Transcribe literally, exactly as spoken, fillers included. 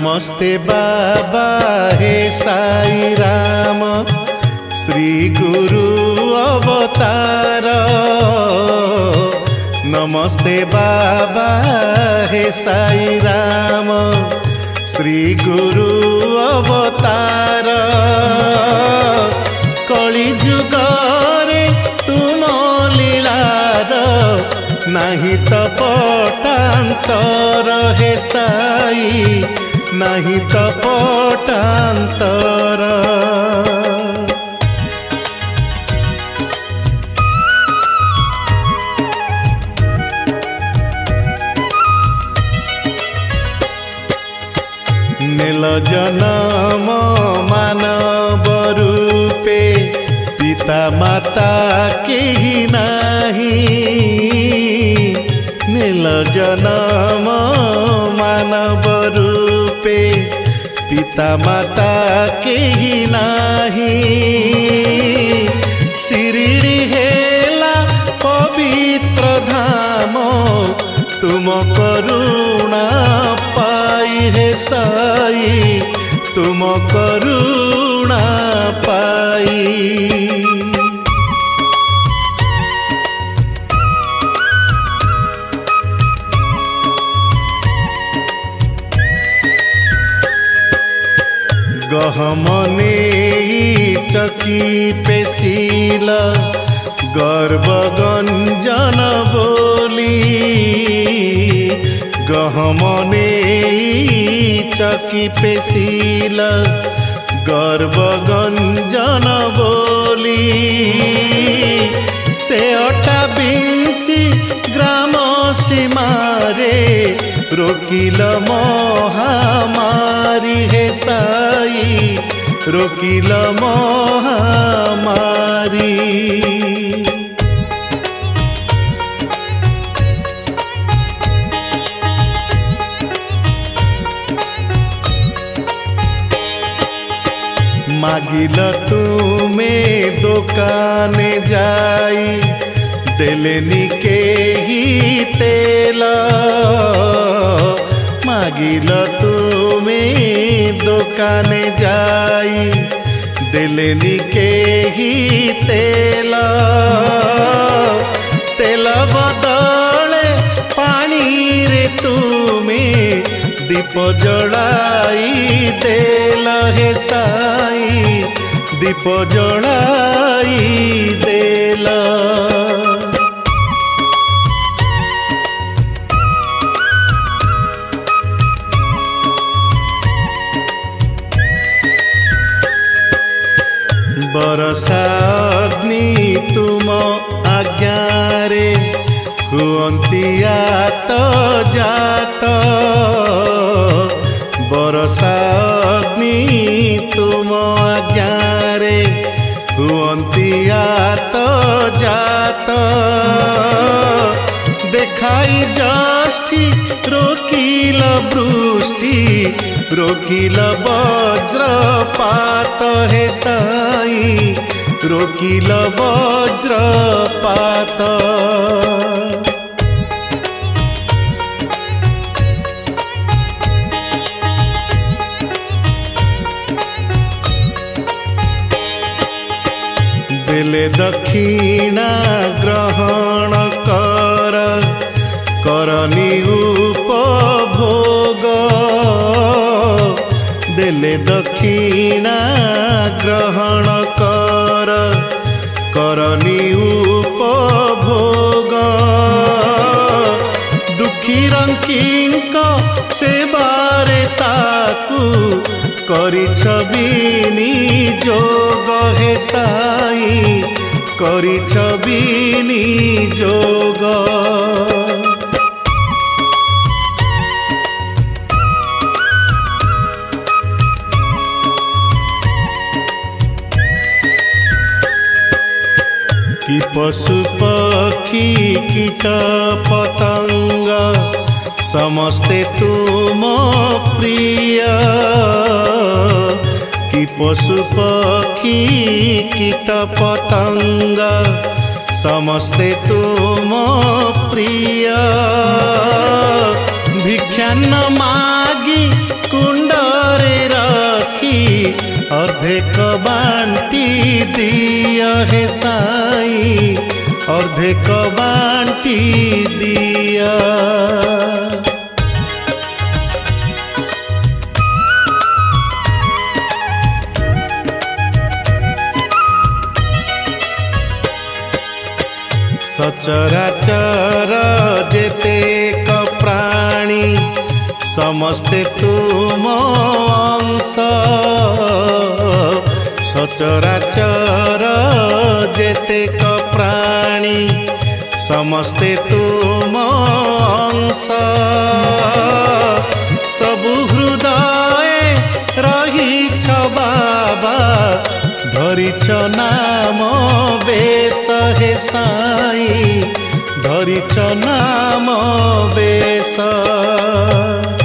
नमस्ते बाबा हे साई राम श्री गुरु अवतार। नमस्ते बाबा हे साई राम श्री गुरु अवतार। कली जुगरे तुम लीलार नहीं तो पटांतर हे साई नहीं तो पटांतर। नेल जनम मानव रूपे पिता माता केही नाही। नेल जनम मानव रूपे पिता माता केही नाही। शिरिडी हेला पवित्र धाम तुम करुणा पाई हे साई तुम करुणा पाई। गहमने चकी पेशील गर्भ गंजन बोली। गहमने चकी पेशील गर्भ गंजन बोली। से अटा बिंची ग्राम सीमारे रोकिल महामारी हे साई रोकिल महामारी। मागिल तुमे दुकाने जाई देलेनी केही तेल। मागिल तुमे दुकाने जाई देलेनी केही तेल। तेल बदले पानी रे तुमे दीप जलाई देल हे साई दीप जलाई देल। बरसा अग्नि तुम आज्ञारे हुअंती आत जात। बरसा अग्नि तुम आज्ञारे हुअंती आत जात। देखाई जष्टि रोकिल वृष्टि रोकिल वज्रपात हे साई रोकिल वज्रपात। देले दक्षिणा ग्रहण कर करनी उपभोग। देले दक्षिणा ग्रहण कर करनी उपभोग। दुखी रंकींक सेवारे ताकू करिछ विनियोग हे साई करिछ विनियोग। कि पशु पक्षी कीट पतंग समस्ते तुम प्रिय। कि पशु पक्षी कीट पतंग समस्ते तुम प्रिय। भिक्षान्न मागी कुंड अर्धेक बांटी दिया हे साई, अर्धेक बांटी दिया। सचराचर जेतेक प्राणी समस्ते तुम अंश, सचराचर जेतेक प्राणी समस्ते तुम अंश। सबु हृदय रहिछ बाबा, धरिछ नाम बेश हे साई, धरिछ नाम बेश।